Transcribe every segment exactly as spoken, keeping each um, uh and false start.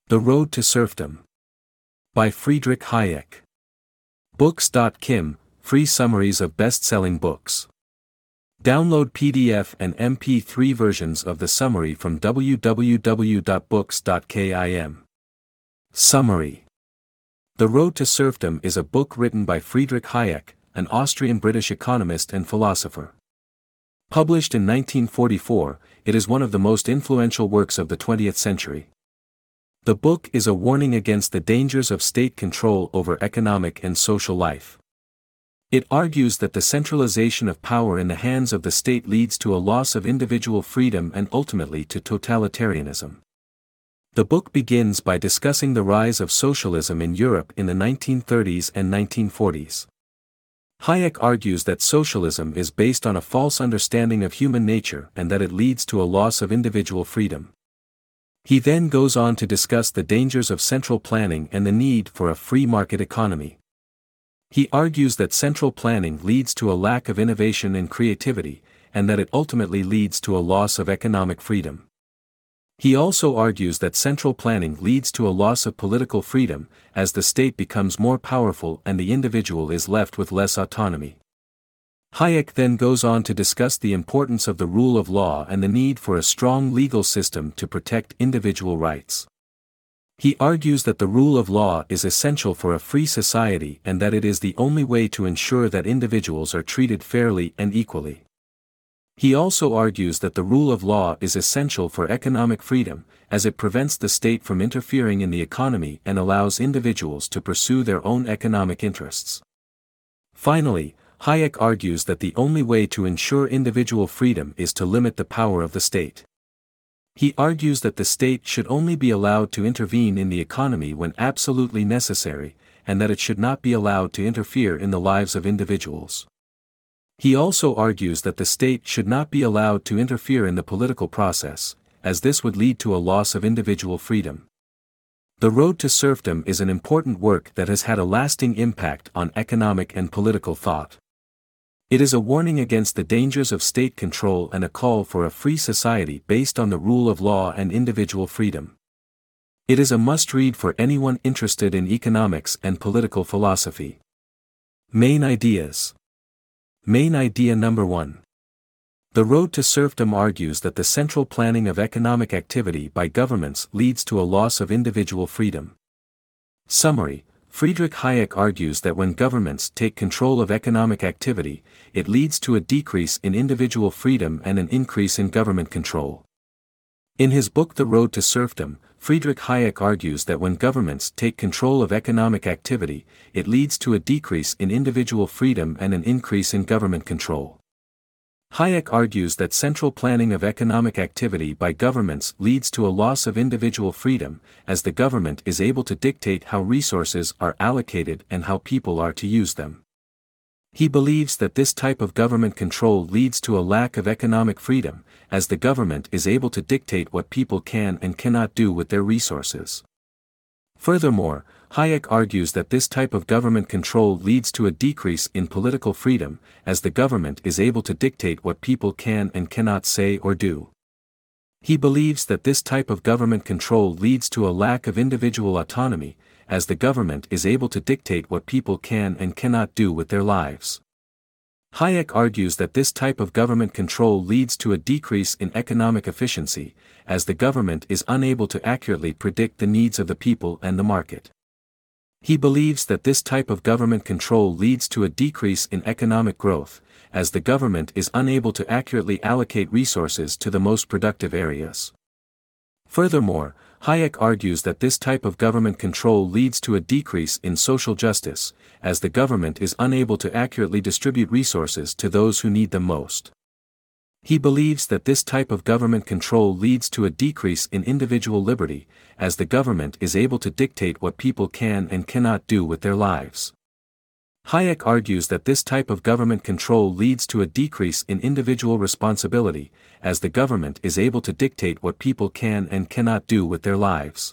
The Road to Serfdom. By Friedrich Hayek. Books dot kim, free summaries of best-selling books. Download P D F and M P three versions of the summary from w w w dot books dot kim. Summary. The Road to Serfdom is a book written by Friedrich Hayek, an Austrian-British economist and philosopher. Published in nineteen forty-four, it is one of the most influential works of the twentieth century. The book is a warning against the dangers of state control over economic and social life. It argues that the centralization of power in the hands of the state leads to a loss of individual freedom and ultimately to totalitarianism. The book begins by discussing the rise of socialism in Europe in the nineteen thirties and nineteen forties. Hayek argues that socialism is based on a false understanding of human nature and that it leads to a loss of individual freedom. He then goes on to discuss the dangers of central planning and the need for a free market economy. He argues that central planning leads to a lack of innovation and creativity, and that it ultimately leads to a loss of economic freedom. He also argues that central planning leads to a loss of political freedom, as the state becomes more powerful and the individual is left with less autonomy. Hayek then goes on to discuss the importance of the rule of law and the need for a strong legal system to protect individual rights. He argues that the rule of law is essential for a free society and that it is the only way to ensure that individuals are treated fairly and equally. He also argues that the rule of law is essential for economic freedom, as it prevents the state from interfering in the economy and allows individuals to pursue their own economic interests. Finally, Hayek argues that the only way to ensure individual freedom is to limit the power of the state. He argues that the state should only be allowed to intervene in the economy when absolutely necessary, and that it should not be allowed to interfere in the lives of individuals. He also argues that the state should not be allowed to interfere in the political process, as this would lead to a loss of individual freedom. The Road to Serfdom is an important work that has had a lasting impact on economic and political thought. It is a warning against the dangers of state control and a call for a free society based on the rule of law and individual freedom. It is a must-read for anyone interested in economics and political philosophy. Main ideas. Main idea number one. The Road to Serfdom argues that the central planning of economic activity by governments leads to a loss of individual freedom. Summary. Friedrich Hayek argues that when governments take control of economic activity, it leads to a decrease in individual freedom and an increase in government control. In his book The Road to Serfdom, Friedrich Hayek argues that when governments take control of economic activity, it leads to a decrease in individual freedom and an increase in government control. Hayek argues that central planning of economic activity by governments leads to a loss of individual freedom, as the government is able to dictate how resources are allocated and how people are to use them. He believes that this type of government control leads to a lack of economic freedom, as the government is able to dictate what people can and cannot do with their resources. Furthermore, Hayek argues that this type of government control leads to a decrease in political freedom, as the government is able to dictate what people can and cannot say or do. He believes that this type of government control leads to a lack of individual autonomy, as the government is able to dictate what people can and cannot do with their lives. Hayek argues that this type of government control leads to a decrease in economic efficiency, as the government is unable to accurately predict the needs of the people and the market. He believes that this type of government control leads to a decrease in economic growth, as the government is unable to accurately allocate resources to the most productive areas. Furthermore, Hayek argues that this type of government control leads to a decrease in social justice, as the government is unable to accurately distribute resources to those who need them most. He believes that this type of government control leads to a decrease in individual liberty, as the government is able to dictate what people can and cannot do with their lives. Hayek argues that this type of government control leads to a decrease in individual responsibility, as the government is able to dictate what people can and cannot do with their lives.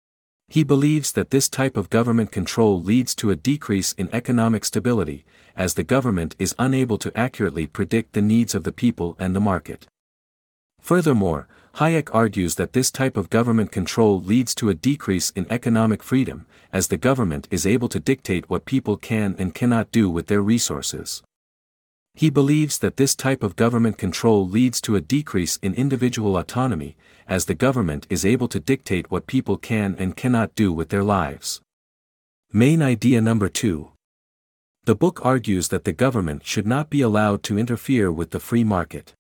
He believes that this type of government control leads to a decrease in economic stability, as the government is unable to accurately predict the needs of the people and the market. Furthermore, Hayek argues that this type of government control leads to a decrease in economic freedom, as the government is able to dictate what people can and cannot do with their resources. He believes that this type of government control leads to a decrease in individual autonomy, as the government is able to dictate what people can and cannot do with their lives. Main idea number two. The book argues that the government should not be allowed to interfere with the free market.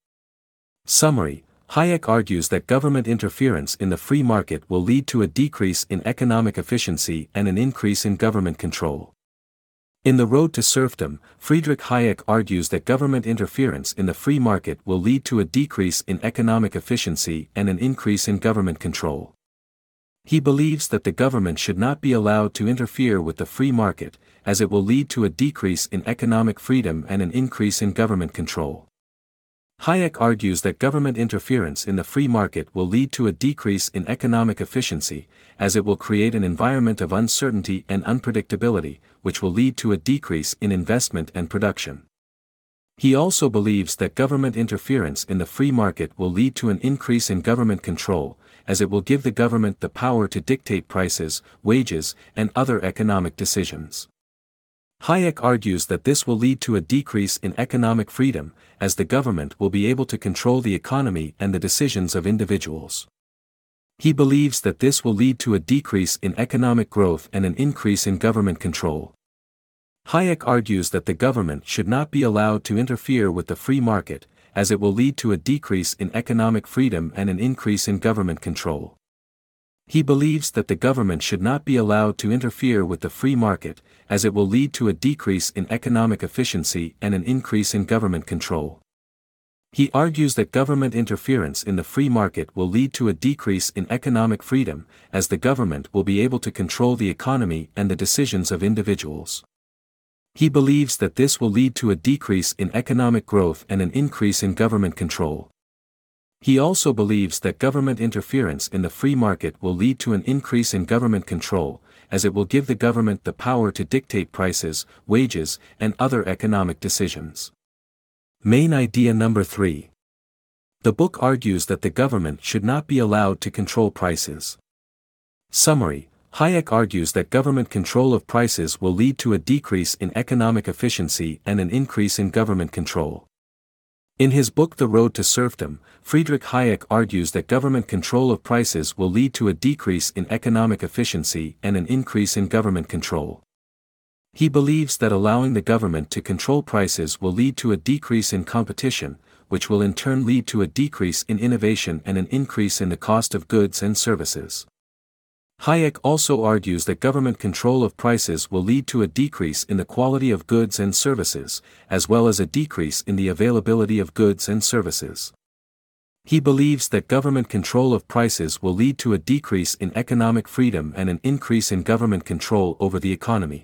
Summary: Hayek argues that government interference in the free market will lead to a decrease in economic efficiency and an increase in government control. In The Road to Serfdom, Friedrich Hayek argues that government interference in the free market will lead to a decrease in economic efficiency and an increase in government control. He believes that the government should not be allowed to interfere with the free market, as it will lead to a decrease in economic freedom and an increase in government control. Hayek argues that government interference in the free market will lead to a decrease in economic efficiency, as it will create an environment of uncertainty and unpredictability, which will lead to a decrease in investment and production. He also believes that government interference in the free market will lead to an increase in government control, as it will give the government the power to dictate prices, wages, and other economic decisions. Hayek argues that this will lead to a decrease in economic freedom, as the government will be able to control the economy and the decisions of individuals. He believes that this will lead to a decrease in economic growth and an increase in government control. Hayek argues that the government should not be allowed to interfere with the free market, as it will lead to a decrease in economic freedom and an increase in government control. He believes that the government should not be allowed to interfere with the free market, as it will lead to a decrease in economic efficiency and an increase in government control. He argues that government interference in the free market will lead to a decrease in economic freedom, as the government will be able to control the economy and the decisions of individuals. He believes that this will lead to a decrease in economic growth and an increase in government control. He also believes that government interference in the free market will lead to an increase in government control, as it will give the government the power to dictate prices, wages, and other economic decisions. Main idea number three. The book argues that the government should not be allowed to control prices. Summary: Hayek argues that government control of prices will lead to a decrease in economic efficiency and an increase in government control. In his book The Road to Serfdom, Friedrich Hayek argues that government control of prices will lead to a decrease in economic efficiency and an increase in government control. He believes that allowing the government to control prices will lead to a decrease in competition, which will in turn lead to a decrease in innovation and an increase in the cost of goods and services. Hayek also argues that government control of prices will lead to a decrease in the quality of goods and services, as well as a decrease in the availability of goods and services. He believes that government control of prices will lead to a decrease in economic freedom and an increase in government control over the economy.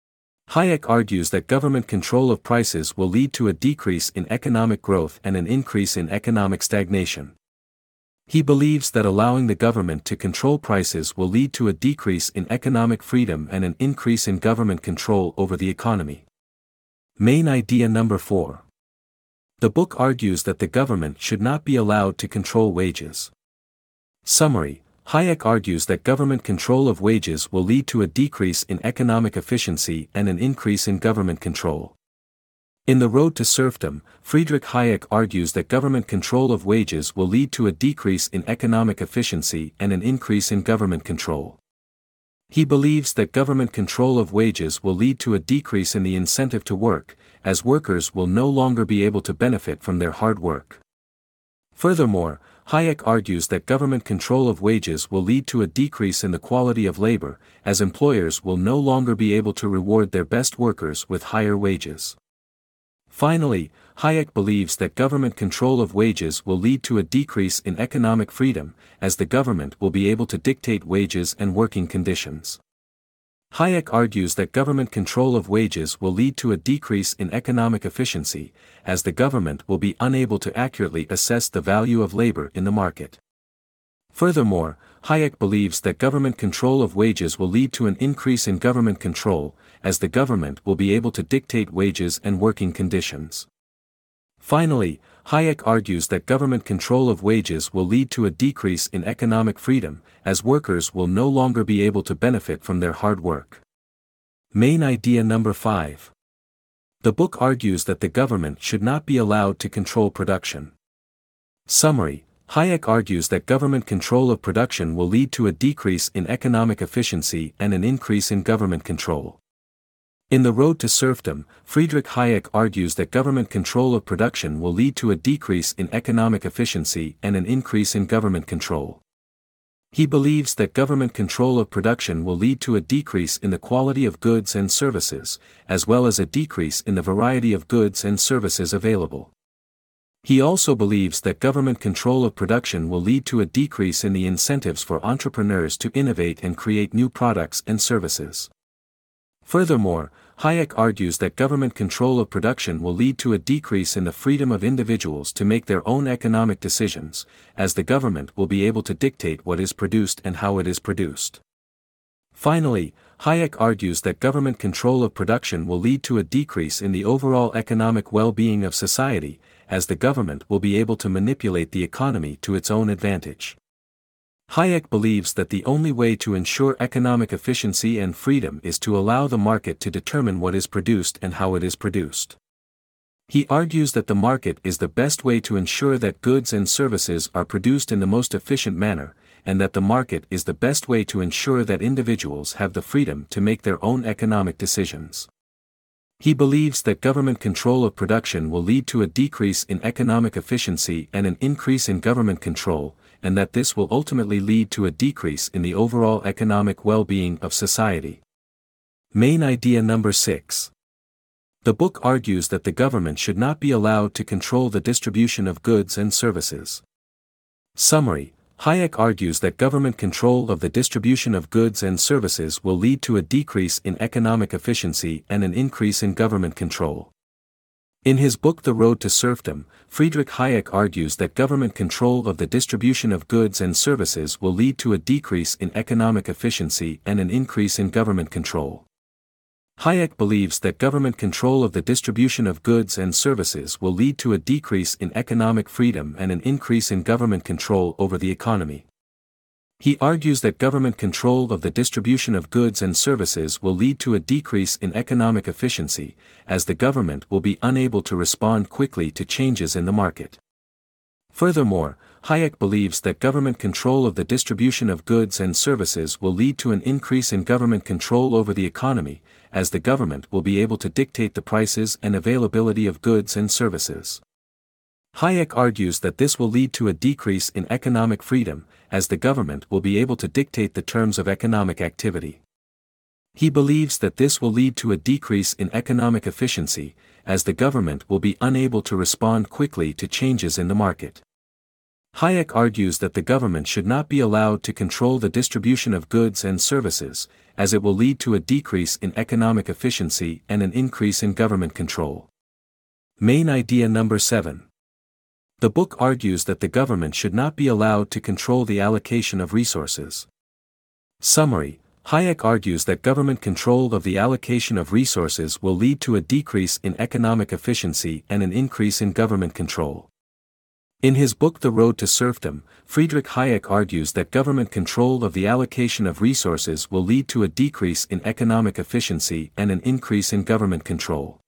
Hayek argues that government control of prices will lead to a decrease in economic growth and an increase in economic stagnation. He believes that allowing the government to control prices will lead to a decrease in economic freedom and an increase in government control over the economy. Main idea number four. The book argues that the government should not be allowed to control wages. Summary: Hayek argues that government control of wages will lead to a decrease in economic efficiency and an increase in government control. In The Road to Serfdom, Friedrich Hayek argues that government control of wages will lead to a decrease in economic efficiency and an increase in government control. He believes that government control of wages will lead to a decrease in the incentive to work, as workers will no longer be able to benefit from their hard work. Furthermore, Hayek argues that government control of wages will lead to a decrease in the quality of labor, as employers will no longer be able to reward their best workers with higher wages. Finally, Hayek believes that government control of wages will lead to a decrease in economic freedom, as the government will be able to dictate wages and working conditions. Hayek argues that government control of wages will lead to a decrease in economic efficiency, as the government will be unable to accurately assess the value of labor in the market. Furthermore, Hayek believes that government control of wages will lead to an increase in government control, as the government will be able to dictate wages and working conditions. Finally, Hayek argues that government control of wages will lead to a decrease in economic freedom, as workers will no longer be able to benefit from their hard work. Main idea number five. The book argues that the government should not be allowed to control production. Summary: Hayek argues that government control of production will lead to a decrease in economic efficiency and an increase in government control. In The Road to Serfdom, Friedrich Hayek argues that government control of production will lead to a decrease in economic efficiency and an increase in government control. He believes that government control of production will lead to a decrease in the quality of goods and services, as well as a decrease in the variety of goods and services available. He also believes that government control of production will lead to a decrease in the incentives for entrepreneurs to innovate and create new products and services. Furthermore, Hayek argues that government control of production will lead to a decrease in the freedom of individuals to make their own economic decisions, as the government will be able to dictate what is produced and how it is produced. Finally, Hayek argues that government control of production will lead to a decrease in the overall economic well-being of society, as the government will be able to manipulate the economy to its own advantage. Hayek believes that the only way to ensure economic efficiency and freedom is to allow the market to determine what is produced and how it is produced. He argues that the market is the best way to ensure that goods and services are produced in the most efficient manner, and that the market is the best way to ensure that individuals have the freedom to make their own economic decisions. He believes that government control of production will lead to a decrease in economic efficiency and an increase in government control, and that this will ultimately lead to a decrease in the overall economic well-being of society. Main idea number six. The book argues that the government should not be allowed to control the distribution of goods and services. Summary: Hayek argues that government control of the distribution of goods and services will lead to a decrease in economic efficiency and an increase in government control. In his book The Road to Serfdom, Friedrich Hayek argues that government control of the distribution of goods and services will lead to a decrease in economic efficiency and an increase in government control. Hayek believes that government control of the distribution of goods and services will lead to a decrease in economic freedom and an increase in government control over the economy. He argues that government control of the distribution of goods and services will lead to a decrease in economic efficiency, as the government will be unable to respond quickly to changes in the market. Furthermore, Hayek believes that government control of the distribution of goods and services will lead to an increase in government control over the economy, as the government will be able to dictate the prices and availability of goods and services. Hayek argues that this will lead to a decrease in economic freedom, as the government will be able to dictate the terms of economic activity. He believes that this will lead to a decrease in economic efficiency, as the government will be unable to respond quickly to changes in the market. Hayek argues that the government should not be allowed to control the distribution of goods and services, as it will lead to a decrease in economic efficiency and an increase in government control. Main idea number seven. The book argues that the government should not be allowed to control the allocation of resources. Summary: Hayek argues that government control of the allocation of resources will lead to a decrease in economic efficiency and an increase in government control. In his book The Road to Serfdom, Friedrich Hayek argues that government control of the allocation of resources will lead to a decrease in economic efficiency and an increase in government control.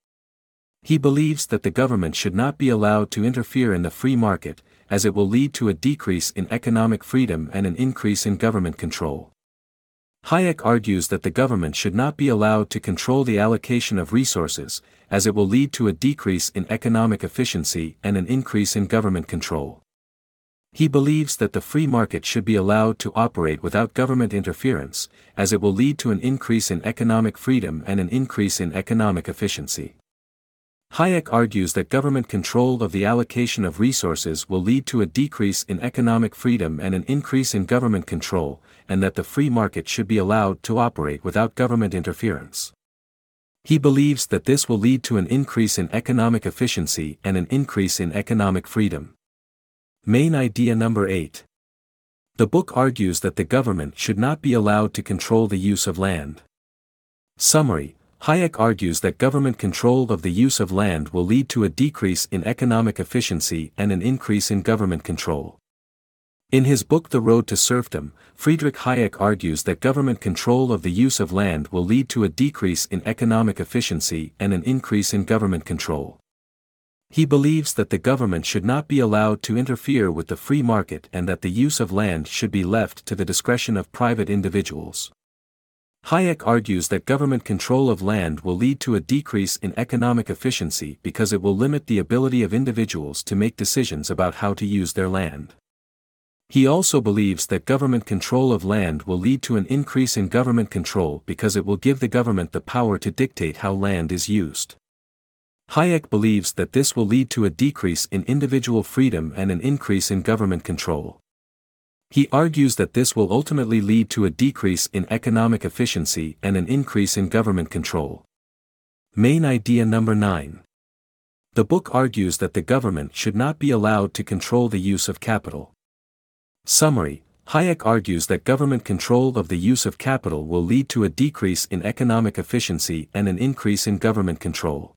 He believes that the government should not be allowed to interfere in the free market, as it will lead to a decrease in economic freedom and an increase in government control. Hayek argues that the government should not be allowed to control the allocation of resources, as it will lead to a decrease in economic efficiency and an increase in government control. He believes that the free market should be allowed to operate without government interference, as it will lead to an increase in economic freedom and an increase in economic efficiency. Hayek argues that government control of the allocation of resources will lead to a decrease in economic freedom and an increase in government control, and that the free market should be allowed to operate without government interference. He believes that this will lead to an increase in economic efficiency and an increase in economic freedom. Main idea number eight. The book argues that the government should not be allowed to control the use of land. Summary: Hayek argues that government control of the use of land will lead to a decrease in economic efficiency and an increase in government control. In his book The Road to Serfdom, Friedrich Hayek argues that government control of the use of land will lead to a decrease in economic efficiency and an increase in government control. He believes that the government should not be allowed to interfere with the free market and that the use of land should be left to the discretion of private individuals. Hayek argues that government control of land will lead to a decrease in economic efficiency because it will limit the ability of individuals to make decisions about how to use their land. He also believes that government control of land will lead to an increase in government control because it will give the government the power to dictate how land is used. Hayek believes that this will lead to a decrease in individual freedom and an increase in government control. He argues that this will ultimately lead to a decrease in economic efficiency and an increase in government control. Main idea number nine. The book argues that the government should not be allowed to control the use of capital. Summary: Hayek argues that government control of the use of capital will lead to a decrease in economic efficiency and an increase in government control.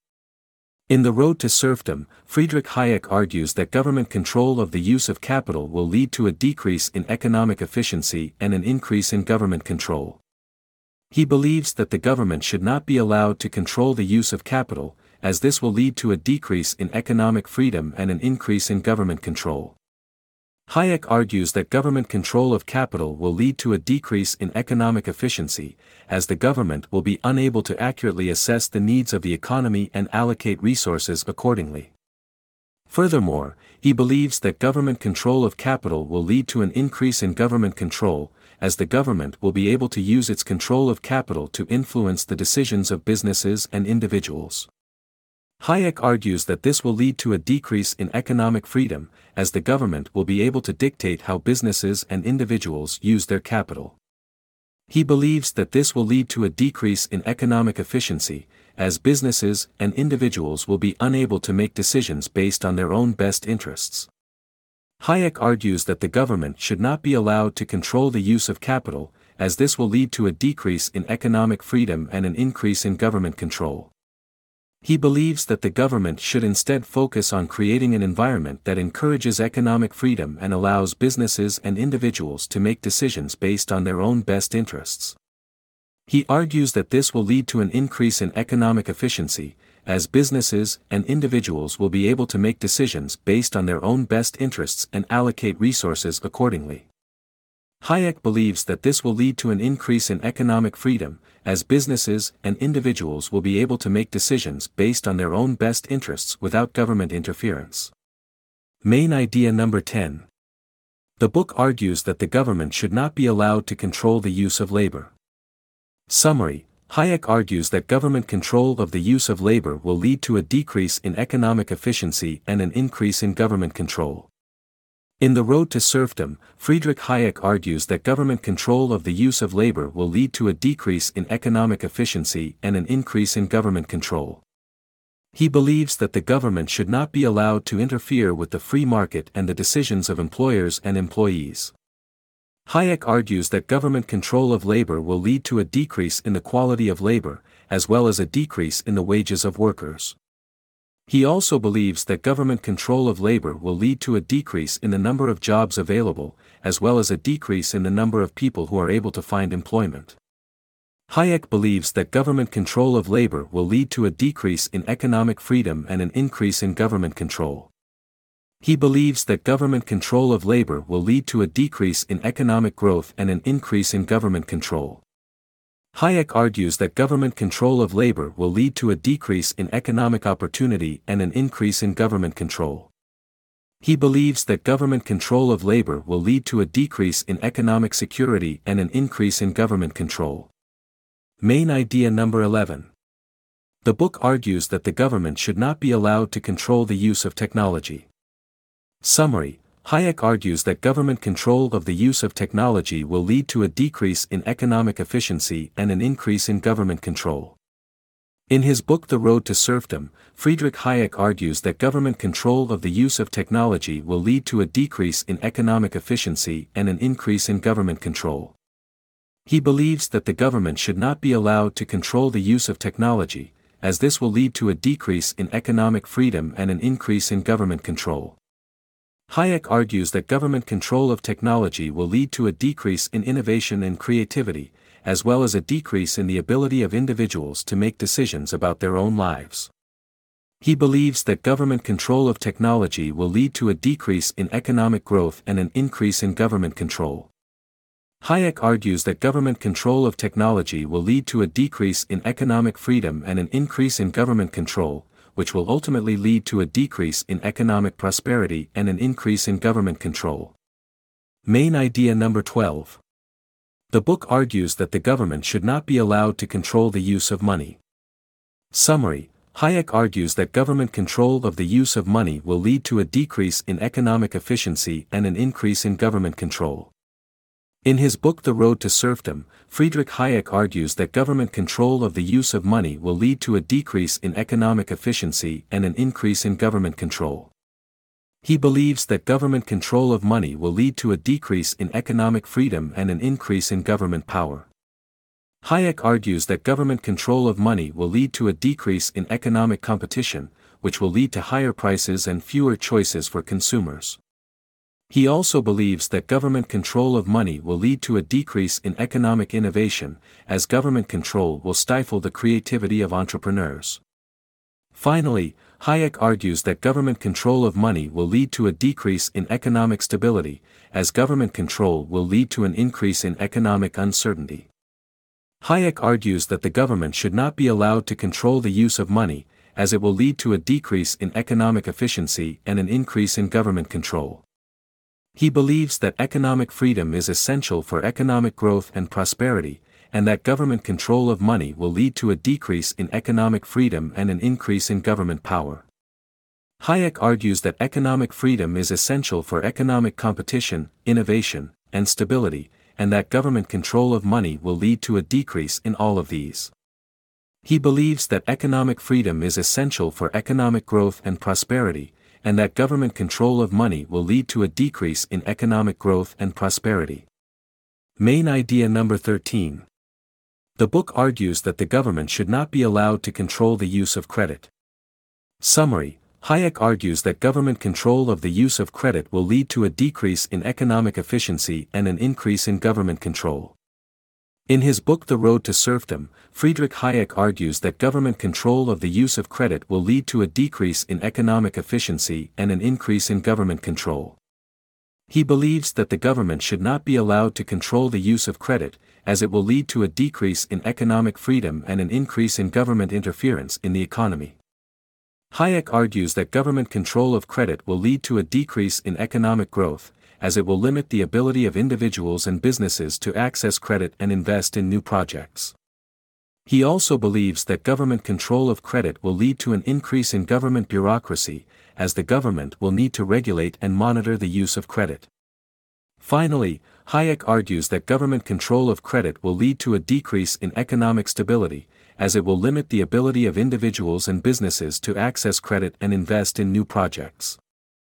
In The Road to Serfdom, Friedrich Hayek argues that government control of the use of capital will lead to a decrease in economic efficiency and an increase in government control. He believes that the government should not be allowed to control the use of capital, as this will lead to a decrease in economic freedom and an increase in government control. Hayek argues that government control of capital will lead to a decrease in economic efficiency, as the government will be unable to accurately assess the needs of the economy and allocate resources accordingly. Furthermore, he believes that government control of capital will lead to an increase in government control, as the government will be able to use its control of capital to influence the decisions of businesses and individuals. Hayek argues that this will lead to a decrease in economic freedom, as the government will be able to dictate how businesses and individuals use their capital. He believes that this will lead to a decrease in economic efficiency, as businesses and individuals will be unable to make decisions based on their own best interests. Hayek argues that the government should not be allowed to control the use of capital, as this will lead to a decrease in economic freedom and an increase in government control. He believes that the government should instead focus on creating an environment that encourages economic freedom and allows businesses and individuals to make decisions based on their own best interests. He argues that this will lead to an increase in economic efficiency, as businesses and individuals will be able to make decisions based on their own best interests and allocate resources accordingly. Hayek believes that this will lead to an increase in economic freedom, as businesses and individuals will be able to make decisions based on their own best interests without government interference. Main idea number ten. The book argues that the government should not be allowed to control the use of labor. Summary: Hayek argues that government control of the use of labor will lead to a decrease in economic efficiency and an increase in government control. In The Road to Serfdom, Friedrich Hayek argues that government control of the use of labor will lead to a decrease in economic efficiency and an increase in government control. He believes that the government should not be allowed to interfere with the free market and the decisions of employers and employees. Hayek argues that government control of labor will lead to a decrease in the quality of labor, as well as a decrease in the wages of workers. He also believes that government control of labor will lead to a decrease in the number of jobs available, as well as a decrease in the number of people who are able to find employment. Hayek believes that government control of labor will lead to a decrease in economic freedom and an increase in government control. He believes that government control of labor will lead to a decrease in economic growth and an increase in government control. Hayek argues that government control of labor will lead to a decrease in economic opportunity and an increase in government control. He believes that government control of labor will lead to a decrease in economic security and an increase in government control. Main idea number eleven. The book argues that the government should not be allowed to control the use of technology. Summary: Hayek argues that government control of the use of technology will lead to a decrease in economic efficiency and an increase in government control. In his book The Road to Serfdom, Friedrich Hayek argues that government control of the use of technology will lead to a decrease in economic efficiency and an increase in government control. He believes that the government should not be allowed to control the use of technology, as this will lead to a decrease in economic freedom and an increase in government control. Hayek argues that government control of technology will lead to a decrease in innovation and creativity, as well as a decrease in the ability of individuals to make decisions about their own lives. He believes that government control of technology will lead to a decrease in economic growth and an increase in government control. Hayek argues that government control of technology will lead to a decrease in economic freedom and an increase in government control, which will ultimately lead to a decrease in economic prosperity and an increase in government control. Main idea number twelve. The book argues that the government should not be allowed to control the use of money. Summary: Hayek argues that government control of the use of money will lead to a decrease in economic efficiency and an increase in government control. In his book The Road to Serfdom, Friedrich Hayek argues that government control of the use of money will lead to a decrease in economic efficiency and an increase in government control. He believes that government control of money will lead to a decrease in economic freedom and an increase in government power. Hayek argues that government control of money will lead to a decrease in economic competition, which will lead to higher prices and fewer choices for consumers. He also believes that government control of money will lead to a decrease in economic innovation, as government control will stifle the creativity of entrepreneurs. Finally, Hayek argues that government control of money will lead to a decrease in economic stability, as government control will lead to an increase in economic uncertainty. Hayek argues that the government should not be allowed to control the use of money, as it will lead to a decrease in economic efficiency and an increase in government control. He believes that economic freedom is essential for economic growth and prosperity, and that government control of money will lead to a decrease in economic freedom and an increase in government power. Hayek argues that economic freedom is essential for economic competition, innovation, and stability, and that government control of money will lead to a decrease in all of these. He believes that economic freedom is essential for economic growth and prosperity, and that government control of money will lead to a decrease in economic growth and prosperity. Main idea number thirteen. The book argues that the government should not be allowed to control the use of credit. Summary: Hayek argues that government control of the use of credit will lead to a decrease in economic efficiency and an increase in government control. In his book The Road to Serfdom, Friedrich Hayek argues that government control of the use of credit will lead to a decrease in economic efficiency and an increase in government control. He believes that the government should not be allowed to control the use of credit, as it will lead to a decrease in economic freedom and an increase in government interference in the economy. Hayek argues that government control of credit will lead to a decrease in economic growth, as it will limit the ability of individuals and businesses to access credit and invest in new projects. He also believes that government control of credit will lead to an increase in government bureaucracy, as the government will need to regulate and monitor the use of credit. Finally, Hayek argues that government control of credit will lead to a decrease in economic stability, as it will limit the ability of individuals and businesses to access credit and invest in new projects.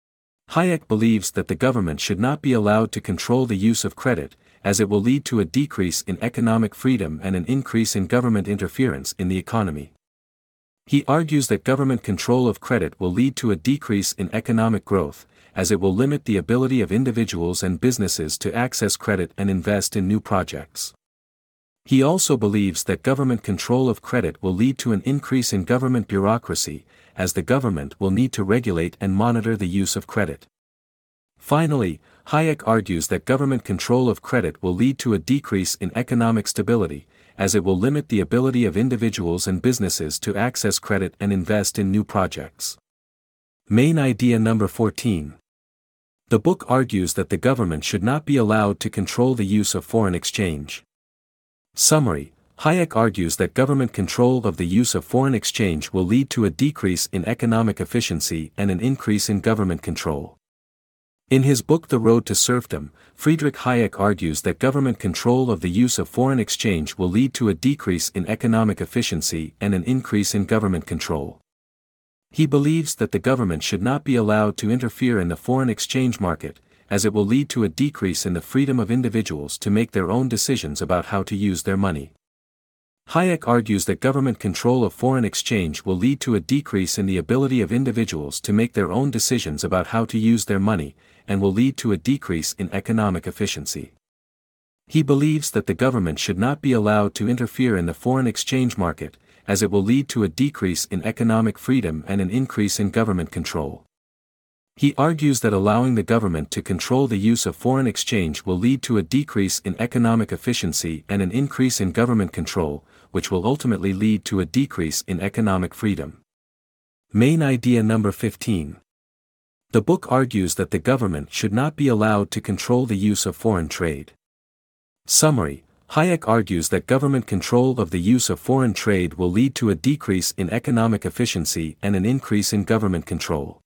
Hayek believes that the government should not be allowed to control the use of credit, as it will lead to a decrease in economic freedom and an increase in government interference in the economy. He argues that government control of credit will lead to a decrease in economic growth, as it will limit the ability of individuals and businesses to access credit and invest in new projects. He also believes that government control of credit will lead to an increase in government bureaucracy, as the government will need to regulate and monitor the use of credit. Finally, Hayek argues that government control of credit will lead to a decrease in economic stability, as it will limit the ability of individuals and businesses to access credit and invest in new projects. Main idea number fourteen. The book argues that the government should not be allowed to control the use of foreign exchange. Summary: Hayek argues that government control of the use of foreign exchange will lead to a decrease in economic efficiency and an increase in government control. In his book The Road to Serfdom, Friedrich Hayek argues that government control of the use of foreign exchange will lead to a decrease in economic efficiency and an increase in government control. He believes that the government should not be allowed to interfere in the foreign exchange market, as it will lead to a decrease in the freedom of individuals to make their own decisions about how to use their money. Hayek argues that government control of foreign exchange will lead to a decrease in the ability of individuals to make their own decisions about how to use their money, and will lead to a decrease in economic efficiency. He believes that the government should not be allowed to interfere in the foreign exchange market, as it will lead to a decrease in economic freedom and an increase in government control. He argues that allowing the government to control the use of foreign exchange will lead to a decrease in economic efficiency and an increase in government control, which will ultimately lead to a decrease in economic freedom. Main idea number fifteen. The book argues that the government should not be allowed to control the use of foreign trade. Summary: Hayek argues that government control of the use of foreign trade will lead to a decrease in economic efficiency and an increase in government control.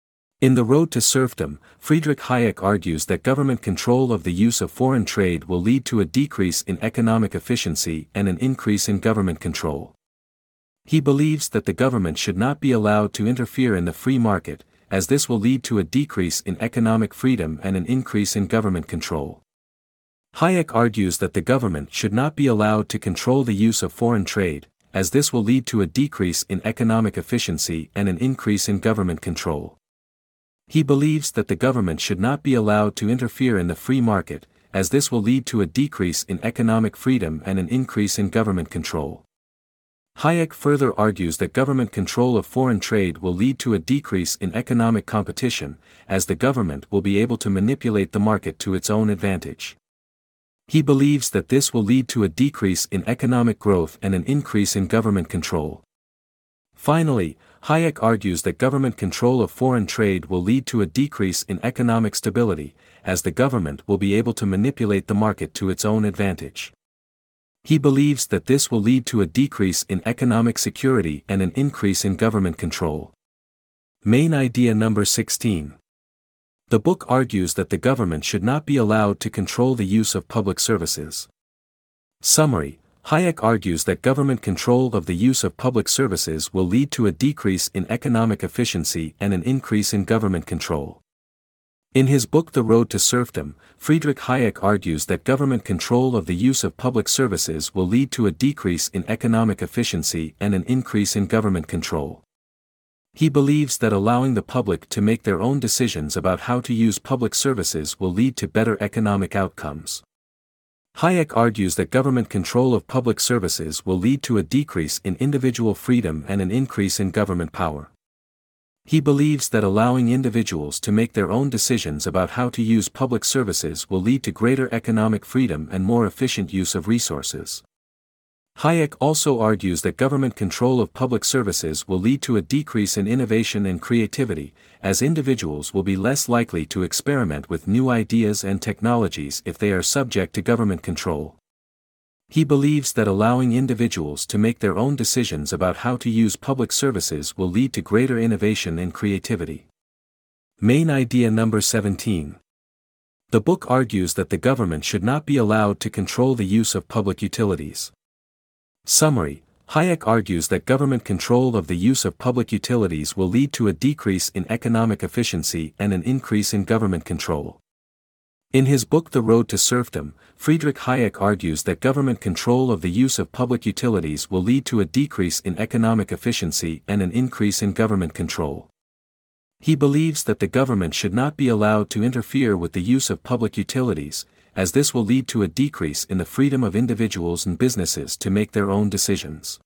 In The Road to Serfdom, Friedrich Hayek argues that government control of the use of foreign trade will lead to a decrease in economic efficiency and an increase in government control. He believes that the government should not be allowed to interfere in the free market, as this will lead to a decrease in economic freedom and an increase in government control. Hayek argues that the government should not be allowed to control the use of foreign trade, as this will lead to a decrease in economic efficiency and an increase in government control. He believes that the government should not be allowed to interfere in the free market, as this will lead to a decrease in economic freedom and an increase in government control. Hayek further argues that government control of foreign trade will lead to a decrease in economic competition, as the government will be able to manipulate the market to its own advantage. He believes that this will lead to a decrease in economic growth and an increase in government control. Finally, Hayek argues that government control of foreign trade will lead to a decrease in economic stability, as the government will be able to manipulate the market to its own advantage. He believes that this will lead to a decrease in economic security and an increase in government control. Main idea number sixteen. The book argues that the government should not be allowed to control the use of public services. Summary: Hayek argues that government control of the use of public services will lead to a decrease in economic efficiency and an increase in government control. In his book The Road to Serfdom, Friedrich Hayek argues that government control of the use of public services will lead to a decrease in economic efficiency and an increase in government control. He believes that allowing the public to make their own decisions about how to use public services will lead to better economic outcomes. Hayek argues that government control of public services will lead to a decrease in individual freedom and an increase in government power. He believes that allowing individuals to make their own decisions about how to use public services will lead to greater economic freedom and more efficient use of resources. Hayek also argues that government control of public services will lead to a decrease in innovation and creativity, as individuals will be less likely to experiment with new ideas and technologies if they are subject to government control. He believes that allowing individuals to make their own decisions about how to use public services will lead to greater innovation and creativity. Main idea number seventeen. The book argues that the government should not be allowed to control the use of public utilities. Summary: Hayek argues that government control of the use of public utilities will lead to a decrease in economic efficiency and an increase in government control. In his book The Road to Serfdom, Friedrich Hayek argues that government control of the use of public utilities will lead to a decrease in economic efficiency and an increase in government control. He believes that the government should not be allowed to interfere with the use of public utilities, as this will lead to a decrease in the freedom of individuals and businesses to make their own decisions.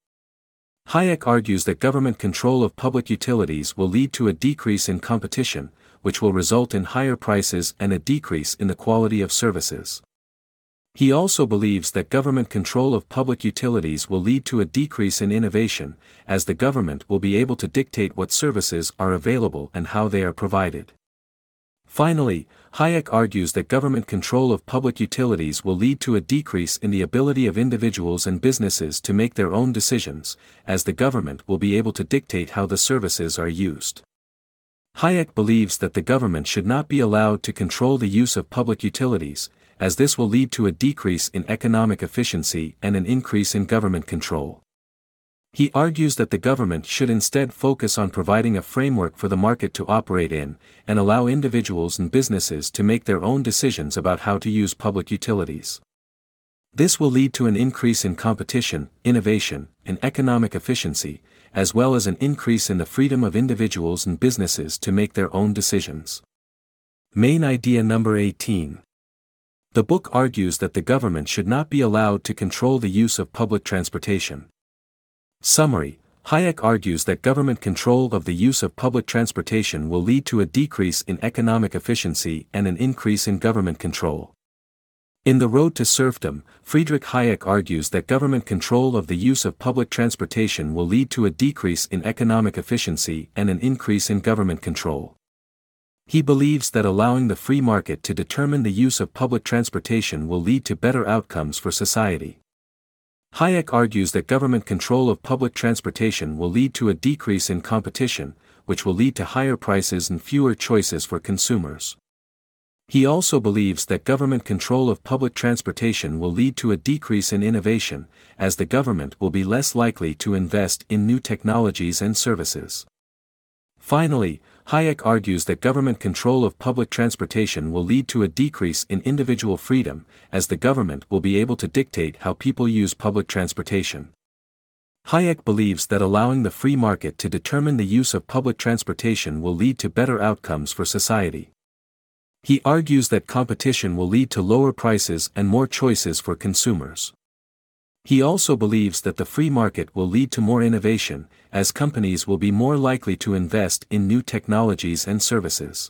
Hayek argues that government control of public utilities will lead to a decrease in competition, which will result in higher prices and a decrease in the quality of services. He also believes that government control of public utilities will lead to a decrease in innovation, as the government will be able to dictate what services are available and how they are provided. Finally, Hayek argues that government control of public utilities will lead to a decrease in the ability of individuals and businesses to make their own decisions, as the government will be able to dictate how the services are used. Hayek believes that the government should not be allowed to control the use of public utilities, as this will lead to a decrease in economic efficiency and an increase in government control. He argues that the government should instead focus on providing a framework for the market to operate in, and allow individuals and businesses to make their own decisions about how to use public utilities. This will lead to an increase in competition, innovation, and economic efficiency, as well as an increase in the freedom of individuals and businesses to make their own decisions. Main idea number eighteen. The book argues that the government should not be allowed to control the use of public transportation. Summary: Hayek argues that government control of the use of public transportation will lead to a decrease in economic efficiency and an increase in government control. In The Road to Serfdom, Friedrich Hayek argues that government control of the use of public transportation will lead to a decrease in economic efficiency and an increase in government control. He believes that allowing the free market to determine the use of public transportation will lead to better outcomes for society. Hayek argues that government control of public transportation will lead to a decrease in competition, which will lead to higher prices and fewer choices for consumers. He also believes that government control of public transportation will lead to a decrease in innovation, as the government will be less likely to invest in new technologies and services. Finally, Hayek argues that government control of public transportation will lead to a decrease in individual freedom, as the government will be able to dictate how people use public transportation. Hayek believes that allowing the free market to determine the use of public transportation will lead to better outcomes for society. He argues that competition will lead to lower prices and more choices for consumers. He also believes that the free market will lead to more innovation, as companies will be more likely to invest in new technologies and services.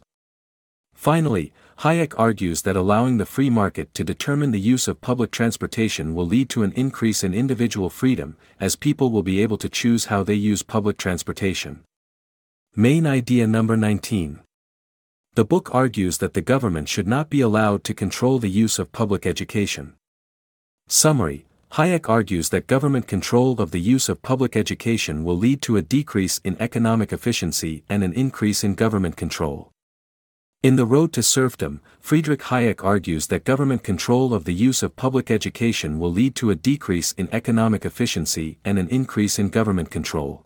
Finally, Hayek argues that allowing the free market to determine the use of public transportation will lead to an increase in individual freedom, as people will be able to choose how they use public transportation. Main idea number nineteen. The book argues that the government should not be allowed to control the use of public education. Summary: Hayek argues that government control of the use of public education will lead to a decrease in economic efficiency and an increase in government control. In The Road to Serfdom, Friedrich Hayek argues that government control of the use of public education will lead to a decrease in economic efficiency and an increase in government control.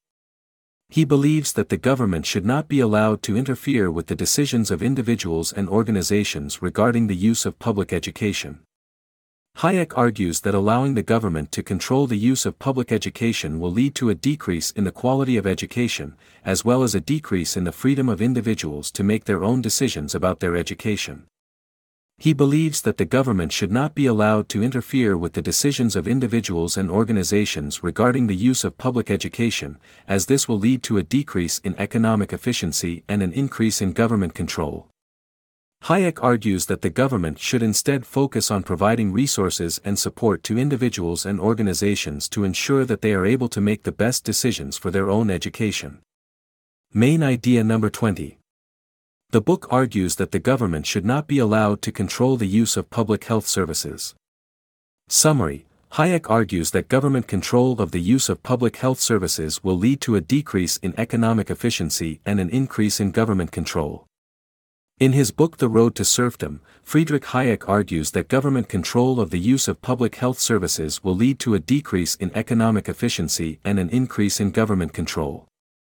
He believes that the government should not be allowed to interfere with the decisions of individuals and organizations regarding the use of public education. Hayek argues that allowing the government to control the use of public education will lead to a decrease in the quality of education, as well as a decrease in the freedom of individuals to make their own decisions about their education. He believes that the government should not be allowed to interfere with the decisions of individuals and organizations regarding the use of public education, as this will lead to a decrease in economic efficiency and an increase in government control. Hayek argues that the government should instead focus on providing resources and support to individuals and organizations to ensure that they are able to make the best decisions for their own education. Main idea number twenty. The book argues that the government should not be allowed to control the use of public health services. Summary: Hayek argues that government control of the use of public health services will lead to a decrease in economic efficiency and an increase in government control. In his book The Road to Serfdom, Friedrich Hayek argues that government control of the use of public health services will lead to a decrease in economic efficiency and an increase in government control.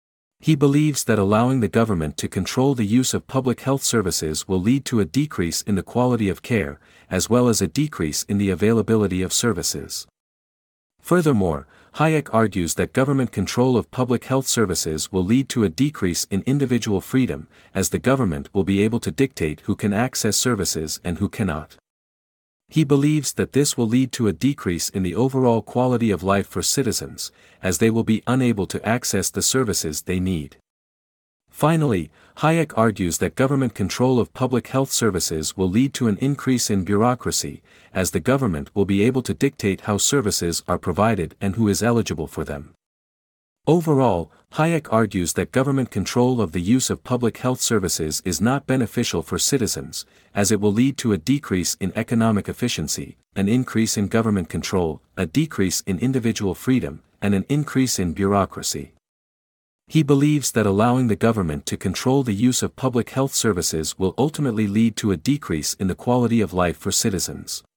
He believes that allowing the government to control the use of public health services will lead to a decrease in the quality of care, as well as a decrease in the availability of services. Furthermore, Hayek argues that government control of public health services will lead to a decrease in individual freedom, as the government will be able to dictate who can access services and who cannot. He believes that this will lead to a decrease in the overall quality of life for citizens, as they will be unable to access the services they need. Finally, Hayek argues that government control of public health services will lead to an increase in bureaucracy, as the government will be able to dictate how services are provided and who is eligible for them. Overall, Hayek argues that government control of the use of public health services is not beneficial for citizens, as it will lead to a decrease in economic efficiency, an increase in government control, a decrease in individual freedom, and an increase in bureaucracy. He believes that allowing the government to control the use of public health services will ultimately lead to a decrease in the quality of life for citizens.